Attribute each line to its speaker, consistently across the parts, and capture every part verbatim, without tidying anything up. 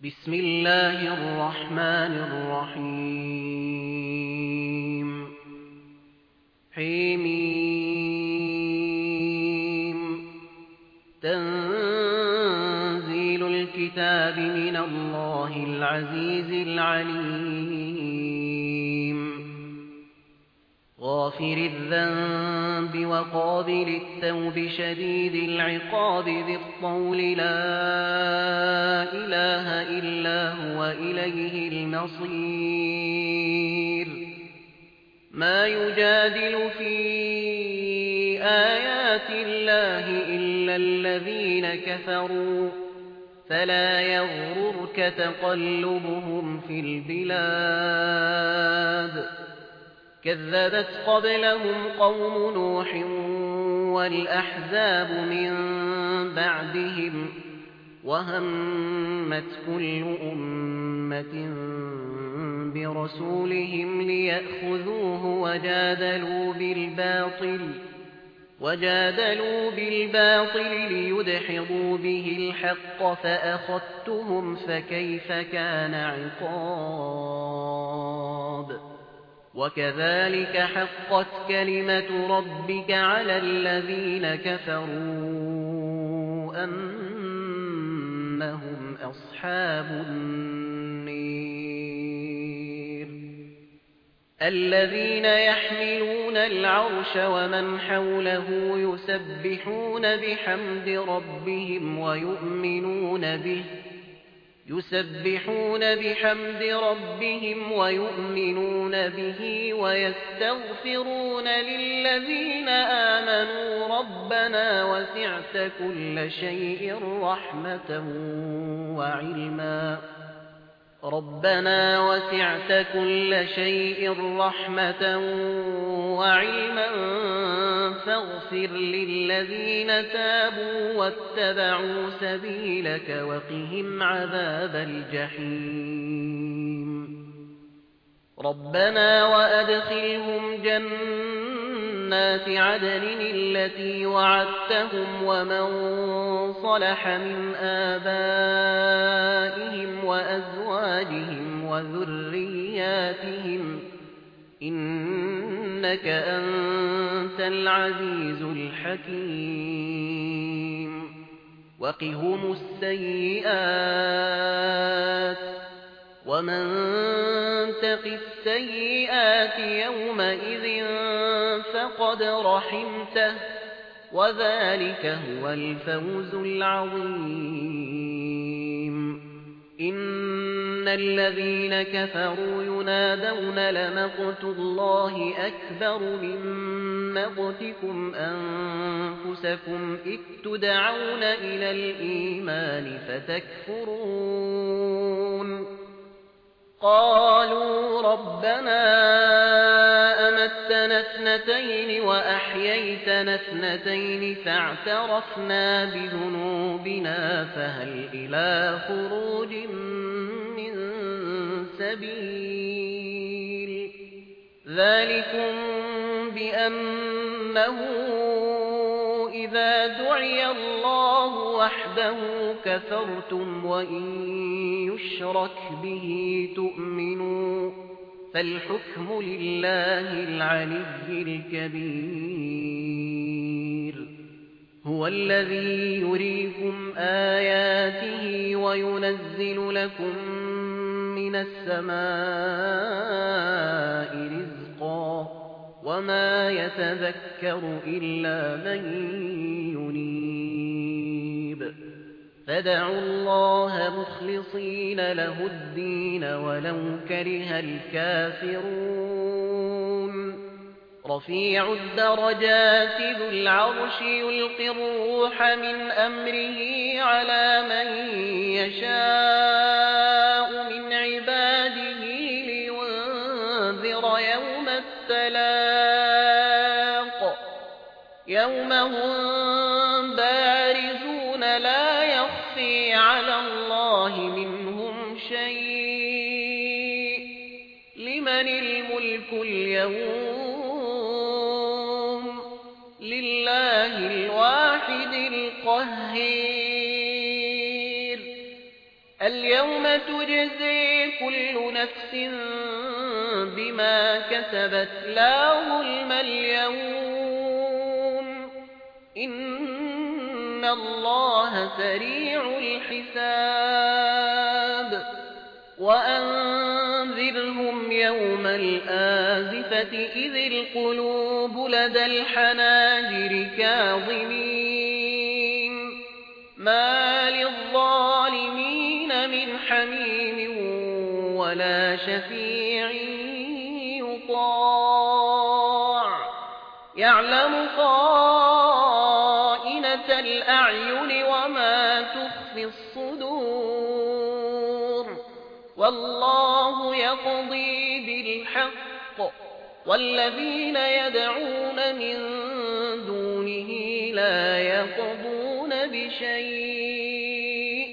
Speaker 1: بسم الله الرحمن الرحيم حميم تنزيل الكتاب من الله العزيز العليم غافر الذنب وقابل التوب شديد العقاب ذي الطول لا إله إلا هو إليه المصير ما يجادل في آيات الله إلا الذين كفروا فلا يغررك تقلبهم في البلاد كذبت قبلهم قوم نوح والأحزاب من بعدهم وهمت كل أمة برسولهم ليأخذوه وجادلوا بالباطل وجادلوا بالباطل ليدحضوا به الحق فأخذتهم فكيف كان عقاب وكذلك حقت كلمة ربك على الذين كفروا أنهم أصحاب النير الذين يحملون العرش ومن حوله يسبحون بحمد ربهم ويؤمنون به يسبحون بحمد ربهم ويؤمنون به ويستغفرون للذين آمنوا ربنا وسعت كل شيء رحمة وعلما ربنا وسعت كل شيء رحمة وعلما فاغفر للذين تابوا واتبعوا سبيلك وقهم عذاب الجحيم ربنا وأدخلهم جنات عدن التي وعدتهم ومن صلح من آبائهم وأزواجهم وذرياتهم إنك أنت العزيز الحكيم وقهم السيئات ومن تق السيئات يومئذ فقد رحمته وذلك هو الفوز العظيم إن الذين كفروا ينادون لمقت الله أكبر من مقتكم أنفسكم إذ تدعون إلى الإيمان فتكفرون قالوا ربنا أمتنا اثنتين وأحييتنا اثنتين فاعترفنا بذنوبنا فهل إلى خروج من سبيل ذلكم بأنه إذا دعي الله وحده كفرتم وإن يشرك به تؤمنوا فالحكم لله العلي الكبير هو الذي يريكم آياته وينزل لكم من السماء رزقا وما يتذكر إلا من ينيب فادعوا الله مخلصين له الدين ولو كره الكافرون رفيع الدرجات ذو العرش يلقي الروح من أمره على من يشاء من عباده لينذر يوم التلاق يوم هم بارزون لا يخفي على الله منهم شيء لمن الملك اليوم لله الواحد القهار اليوم يوم تجزي كل نفس بما كسبت لا ظلم اليوم إن الله سريع الحساب وأنذرهم يوم الآزفة إذ القلوب لدى الحناجر كاظمين ما للظالمين من حميم ولا شفيع يطاع يعلم خائنة الأعين وما تخفي الصدور والله يقضي بالحق والذين يدعون من دونه لا يقضون بشيء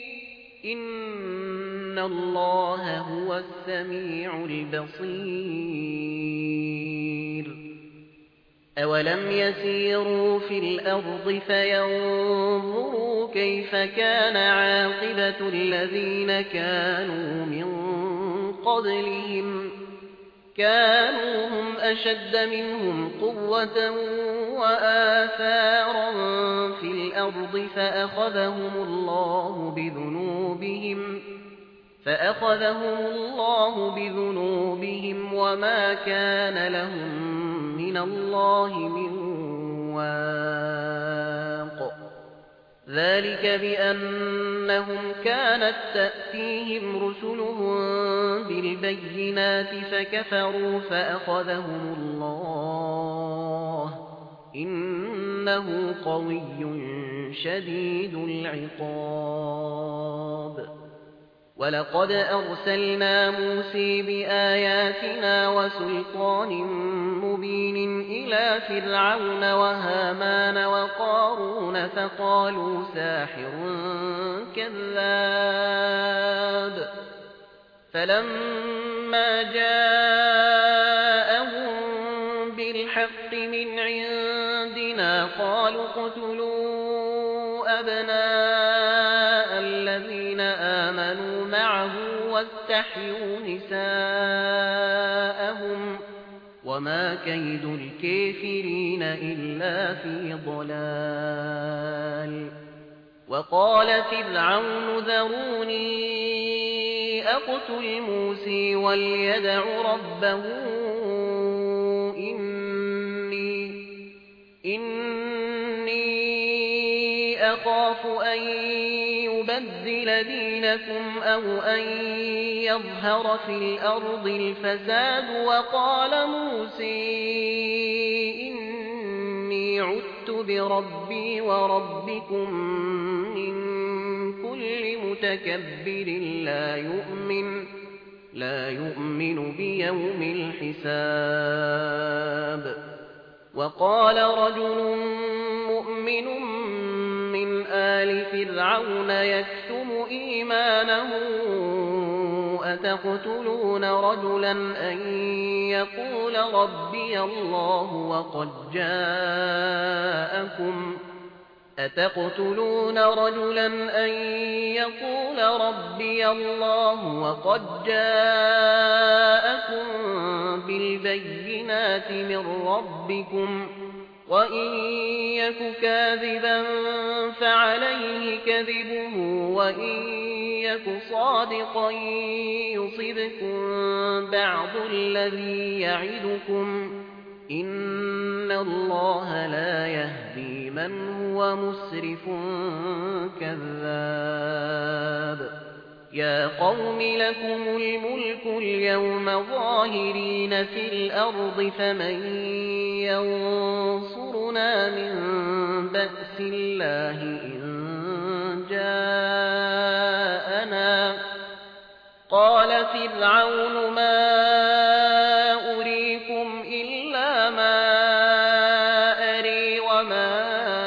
Speaker 1: إن الله هو السميع البصير أولم يسيروا في الأرض فينظروا كيف كان عاقبة الذين كانوا من قبلهم كانوا هم أشد منهم قوة وآثارا في الأرض فأخذهم الله بذنوبهم فأخذهم الله بذنوبهم وما كان لهم من الله من واق ذلك بأنهم كانت تأتيهم رسلهم بالبينات فكفروا فأخذهم الله إنه قوي شديد العقاب ولقد أرسلنا موسى بآياتنا وسلطان مبين إلى فرعون وهامان وقارون فقالوا ساحر كذاب فلما جاءهم بالحق من عندنا قالوا اقتلوا أبناء الذين آمنوا معه واستحيوا نساءهم وما كيد الكافرين إلا في ضلال وقال فرعون ذروني أقتل موسى وليدع ربه إني إني أخاف أن يبدل دينكم أو أن يظهر في الأرض الفساد وقال موسى إني عدت بربي وربكم من كل متكبر لا يؤمن لا يؤمن بيوم الحساب وقال رجل مؤمن من آل فرعون يكتم إيمانه أتقتلون رجلا أن يقول ربي الله وقد جاءكم أتقتلون رجلا أن يقول ربي الله وقد جاءكم بالبينات من ربكم وإن يك كاذبا فعليه كذبه وإن يك صادقا يصبكم بعض الذي يعدكم إن الله لا يهدي من هو مسرف كذاب يا قوم لكم الملك اليوم ظاهرين في الأرض فمن ينصرنا من بأس الله إن جاءنا قال فرعون ما أريكم إلا ما أري وما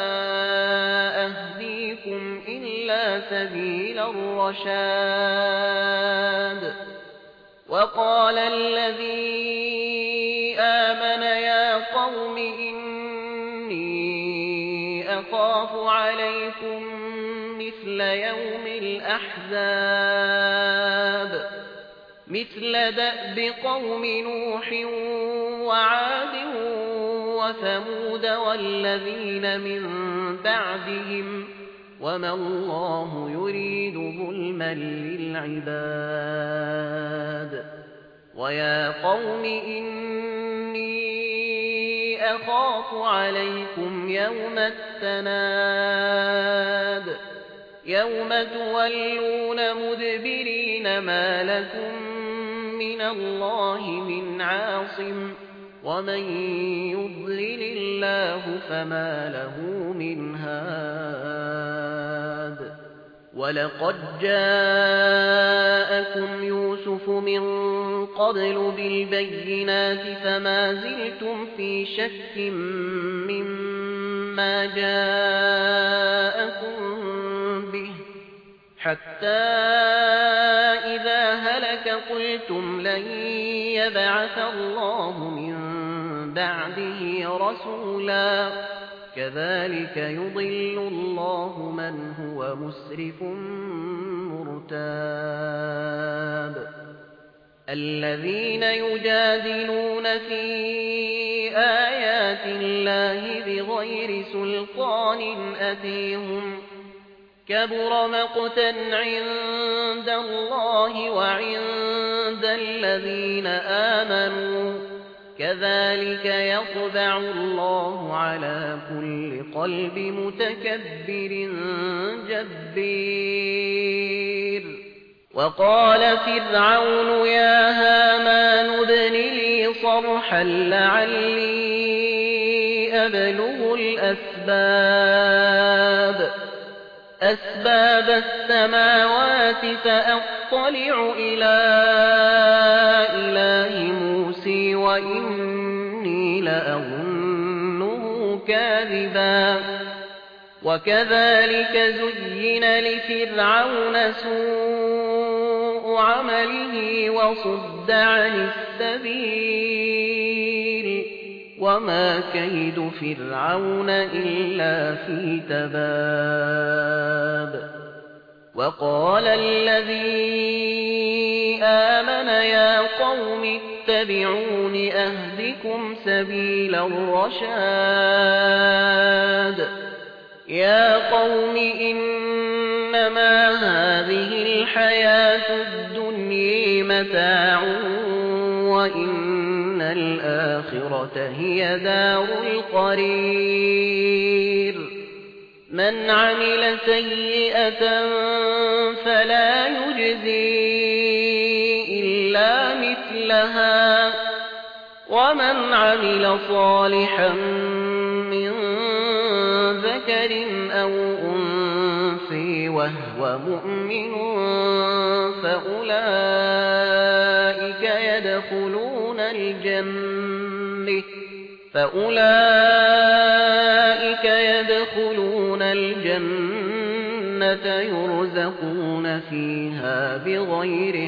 Speaker 1: أهديكم إلا سبيل الرشاد وقال الذي آمن يا قوم إني أخاف عليكم مثل يوم الأحزاب مثل دأب قوم نوح وعاد وثمود والذين من بعدهم وما الله يريد ظلما للعباد ويا قوم إني أخاف عليكم يوم التناد يوم تولون مدبرين ما لكم من الله من عاصم ومن يضلل الله فما له من هاد ولقد جاءكم يوسف من قبل بالبينات فما زلتم في شك مما جاءكم به حتى إذا هلك قلتم لن يبعث الله من بعده رسولا كذلك يضل الله من هو مسرف مرتاب الذين يجادلون في آيات الله بغير سلطان أتيهم كبر مقتا عند الله وعند الذين آمنوا كذلك يطبع الله على كل قلب متكبر جبير وقال فرعون يا هامان ابن لي صرحا لعلي أبلغ الأسباب أسباب السماوات فأطلع إلى إله موسى وإني لأظنه كاذبا وكذلك زين لفرعون سوء عمله وصد عن السبيل وما كيد فرعون إلا في تباب وقال الذي آمن يا قوم اتبعون أهدكم سبيل الرشاد يا قوم إنما هذه الحياة الدنيا متاع وإن الآخرة هي دار القرير من عمل سيئة فلا يجزي إلا مثلها ومن عمل صالحا من ذكر أو أنثى وهو مؤمن فأولئك يدخلون الجنة فأولئك يدخلون الجنة يرزقون فيها بغير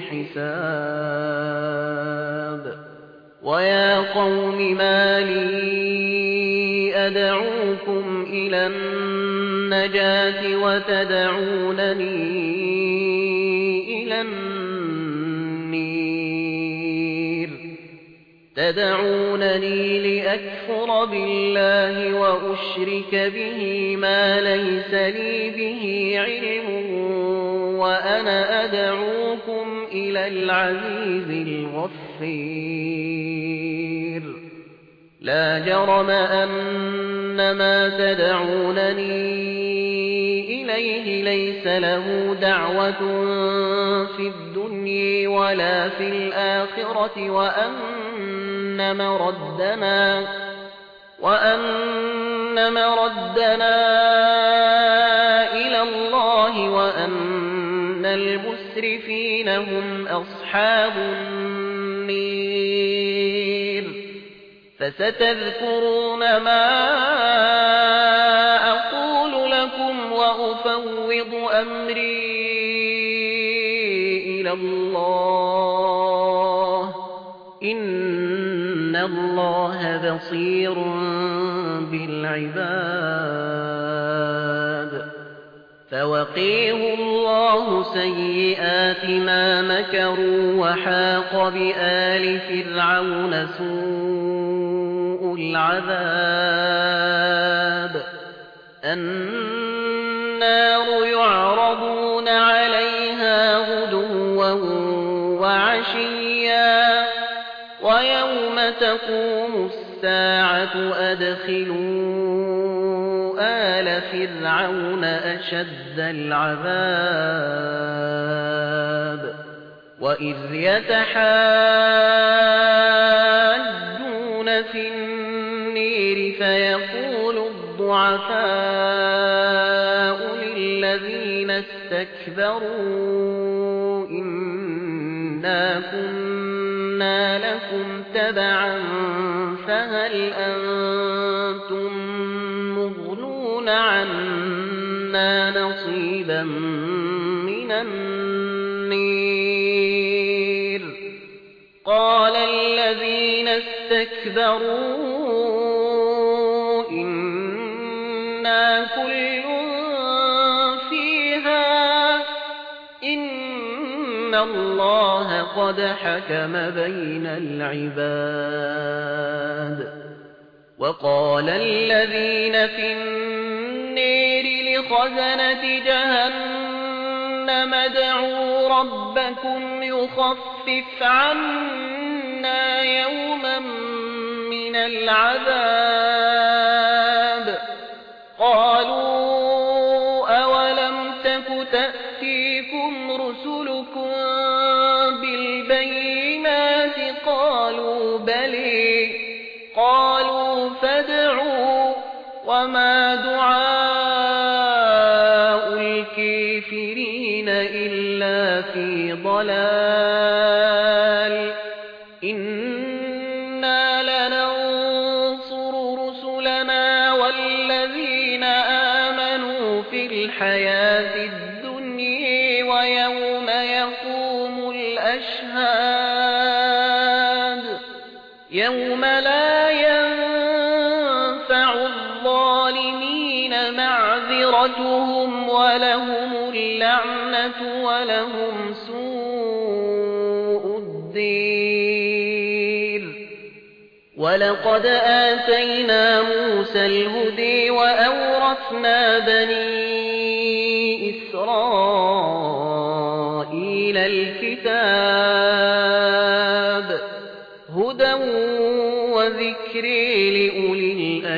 Speaker 1: حساب ويا قوم ما لي أدعوكم إلى النجاة وتدعونني إلى النير تدعونني لأكفر بالله وأشرك به ما ليس لي به علم وأنا أدعوكم إلى العزيز الغفير لا جرم أن ما تدعونني إليه ليس له دعوة في الدنيا ولا في الآخرة وأن مردنا وأن مردنا إلى الله وأن المسرفين هم أصحاب النير فستذكرون ما أقول لكم وأفوض أمري إلى الله إن الله بصير بالعباد فوقيه الله سيئات ما مكروا وحاق بآل فرعون سوء العذاب النار يعرضون عليها غدوا وعشيا ويوم تقوم الساعة أدخلوا آل فرعون أشد العذاب وإذ يتحاجون في النير فيقول الضعفاء للذين استكبروا إنا كنا لكم تبعا فهل أنتم مغنون عنا نصيبا من النير قال الذين استكبروا إنا كل فيها إن الله قد حكم بين العباد وقال الذين في النير لخزنة جهنم ادعوا ربكم يخفف عنا يوما من العذاب قالوا أولم تك تأتيكم رسلكم بالبينات قالوا بلى قالوا فادعوا وما دعاء الكافرين إلا في ضلال إنا لننصر رسلنا والذين آمنوا في الحياة الدنيا ويوم يقوم الأشهاد يوم لا ينفع الظالمين معذرتهم ولهم اللعنة ولهم سوء الدير ولقد آتينا موسى الهدى وأورثنا بني إسرائيل الكتاب هدى وذكر لأولي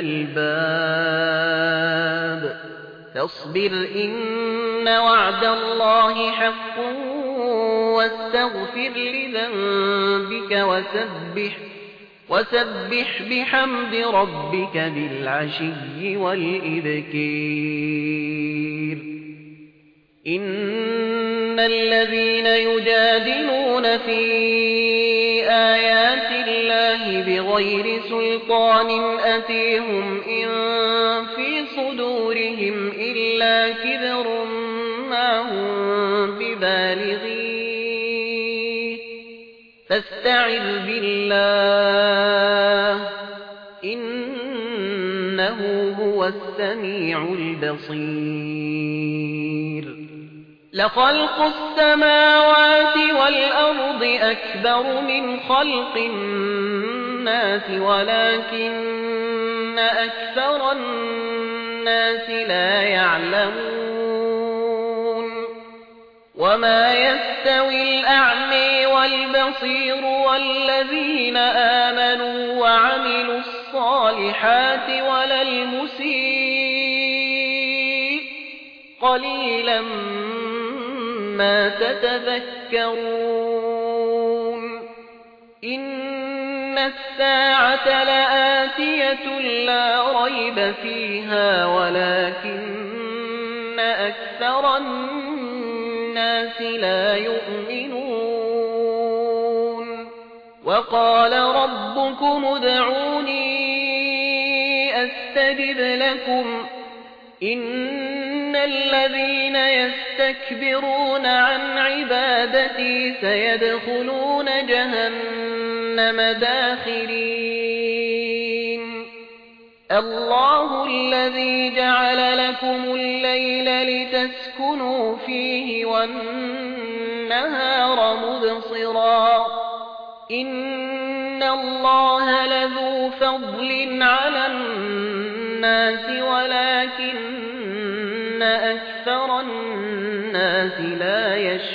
Speaker 1: الألباب فاصبر إن وعد الله حق واستغفر لذنبك وسبح وسبح بحمد ربك بالعشي والإبكار إن الذين يجادلون في آيات الله بغير سلطان أتيهم إن في صدورهم إلا كبر ما هم ببالغيه فاستعذ بالله إنه هو السميع البصير لخلق السماوات والأرض أكبر من خلق الناس ولكن أكثر الناس لا يعلمون وما يستوي الأعمى والبصير والذين آمنوا وعملوا الصالحات ولا المسيء قليلا ما تتذكرون إن الساعة لآتية لا ريب فيها ولكن أكثر الناس لا يؤمنون وقال ربكم ادعوني أستجب لكم إن الذين يستكبرون عن عبادتي سيدخلون جهنم داخرين الله الذي جعل لكم الليل لتسكنوا فيه والنهار مبصرا إن الله لذو فضل على الناس ولكن أكثر الناس لا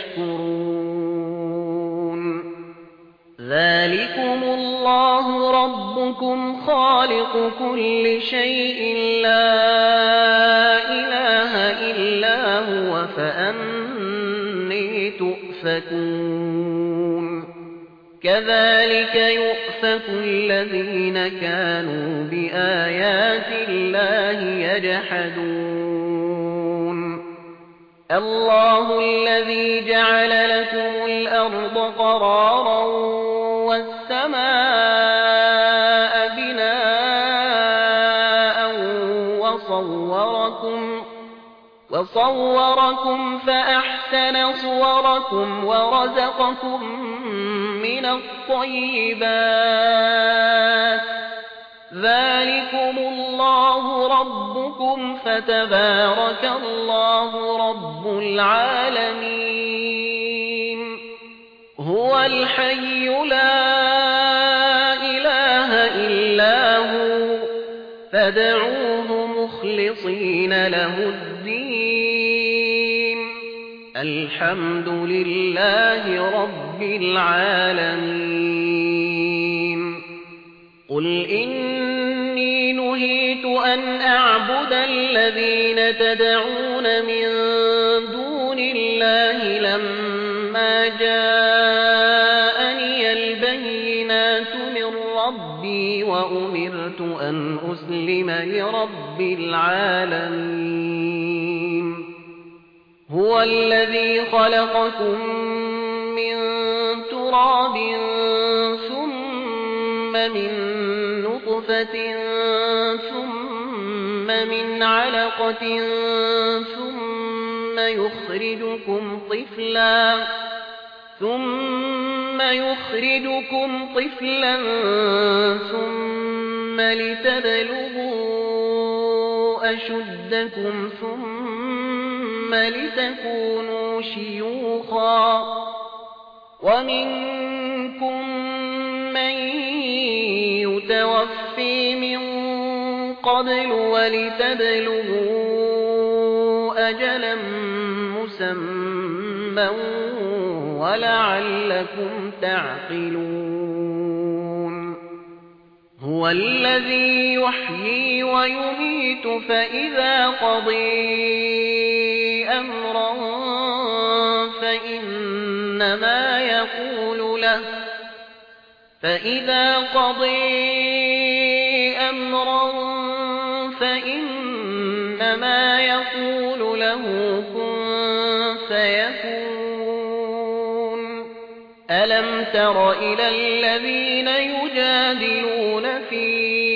Speaker 1: يشكرون ذلكم الله ربكم خالق كل شيء لا إله إلا هو فأني تؤفكون كذلك يؤفك الذين كانوا بآيات الله يجحدون الله الذي جعل لكم الأرض قرارا والسماء بناء وصوركم وصوركم فأحسن صوركم ورزقكم من الطيبات ذلكم الله ربكم فتبارك الله رب العالمين هو الحي لا إله إلا هو فادعوه مخلصين له الدين الحمد لله رب العالمين قل إني نهيت أن أعبد الذين تدعون من دون الله لما جاءني البينات من ربي وأمرت أن أسلم لرب العالمين هو الذي خلقكم من تراب ثم من نطفة ثم من علقة ثم يخرجكم طفلا ثم يخرجكم طفلا ثم لتبلغوا أشدكم ثم لتكونوا شيوخا ومنكم من يتوفي من قبل ولتبلغوا أجلا مسمى ولعلكم تعقلون هو الذي يحيي ويميت فإذا قضي أمرا فإنما يقول له فإذا قضي أمرا فإنما يقول له كن فيكون ألم تر إلى الذين يجادلون في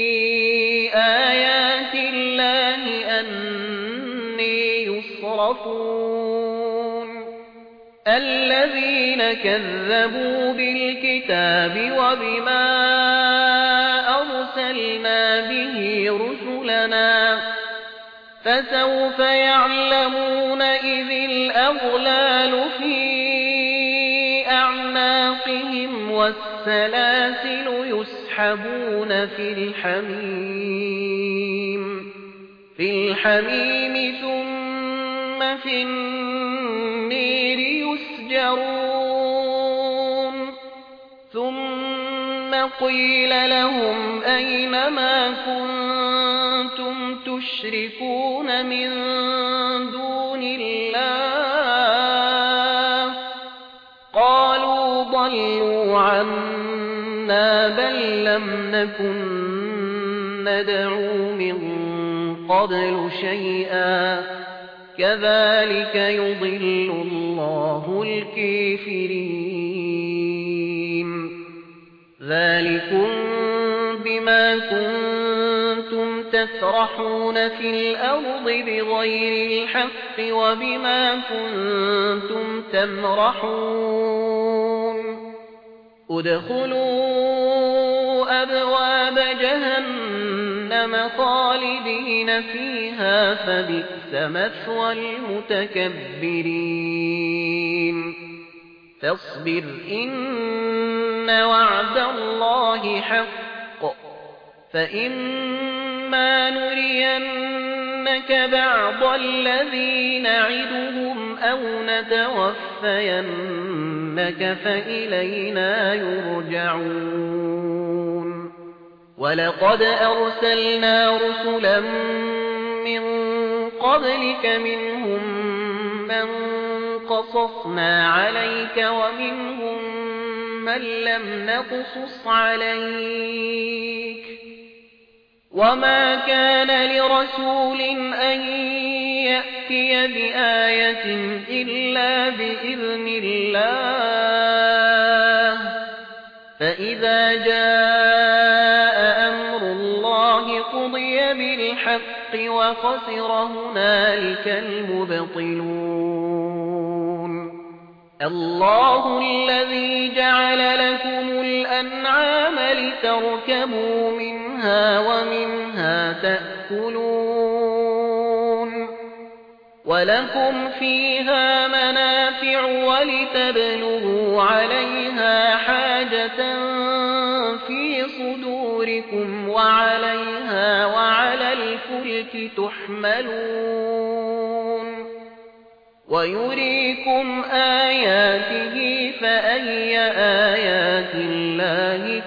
Speaker 1: آيات الله أني يصرفون الذين كذبوا بالكتاب وبما أرسلنا به رسلنا فسوف يعلمون إذ الأغلال في أعناقهم والسلاسل يسحبون في الحميم في الحميم ثم في النير يسجرون ثم قيل لهم أين ما كنتم تشركون من دون الله قالوا ضلوا عنا بل لم نكن ندعو من قبل شيئا كذلك يضل الله الكافرين ذلكم بما كنتم تفرحون في الأرض بغير الحق وبما كنتم تمرحون ادخلوا أبواب جهنم جهنم خالدين فيها فبئس مثوى المتكبرين فاصبر إن وعد الله حق فإما نرينك بعض الذي نعدهم أو نتوفينك فإلينا يرجعون ولقد أرسلنا رسلا من قبلك منهم من قصصنا عليك ومنهم من لم نقصص عليك وما كان لرسول أن يأتي بآية إلا بإذن الله فإذا جاء أمر الله قضي بالحق وخسر هنالك المبطلون الله الذي جعل لكم الأنعام لتركبوا منها ومنها تأكلون ولكم فيها منافع ولتبلغوا عليها حاجة في صدوركم وعليها وعلى الفلك تحملون ويريكم آياته فأي آيات الله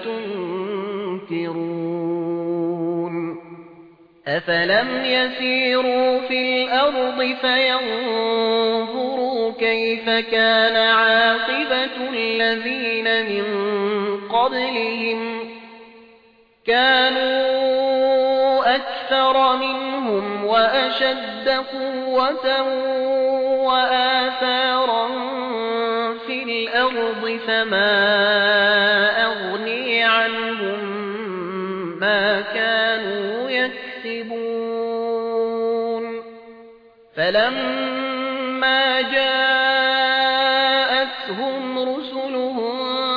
Speaker 1: تنكرون أفلم يسيروا في الأرض فينظروا كيف كان عاقبة الذين من قبلهم كانوا أكثر منهم وأشد قوة وآثارا في الأرض فما أغني عنهم ما كانوا يكسبون فلما جاءتهم رسلهم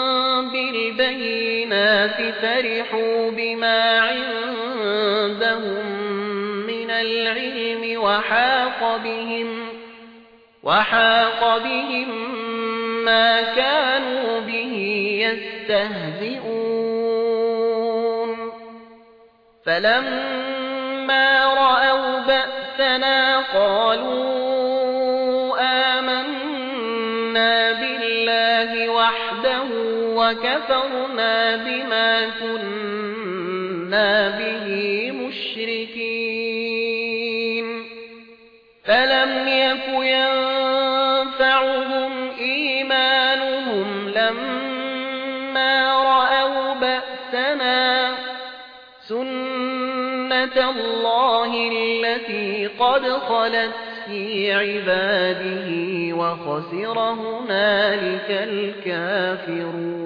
Speaker 1: بالبينات فرحوا بما عندهم من العلم وحاق بهم وحاق بهم ما كانوا به يستهزئون فلما رأوا بأسنا قالوا آمنا بالله وحده وكفرنا بما كنا به مشركين فلم يك ينفعهم إيمانهم لما رأوا بأسنا سنة الله التي قد خلت في عباده وخسر هنالك الكافرون